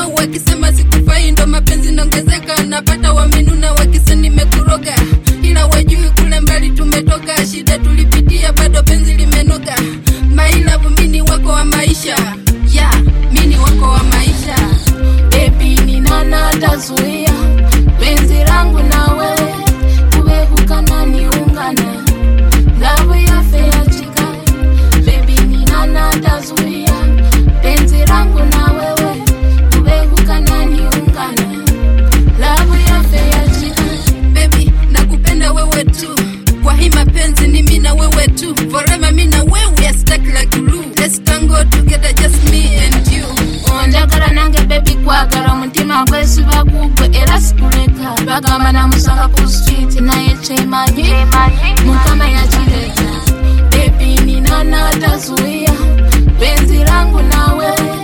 nao wakisema sikufai, ndo mapenzi naongezeka, napata waminuna wakisema nimekuroga, ila wajui kule mbali tumetoka, shida tulipitia bado penzi limenoga. My love mini wako wa maisha, yeah, mini wako wa maisha. Baby ni nana tazuia penzi langu na wewe, kubehuka na niungana, love ya fair chika. Baby ni nana tazuia penzi langu na wewe, kubehuka na niungana, love ya fair chika. Baby nakupenda wewe tu, kwa hii mapenzi ni mimi na wewe tu, forever mimi na wewe, stuck like glue. Let's tango together, just me and you. Onjagala nange baby kwagala mutima gwesi bakugwe era sikuleka, bagamba na musanga ku street naye chemanyi mukama yakireka. Baby ni nana tazuia penzi langu na wewe,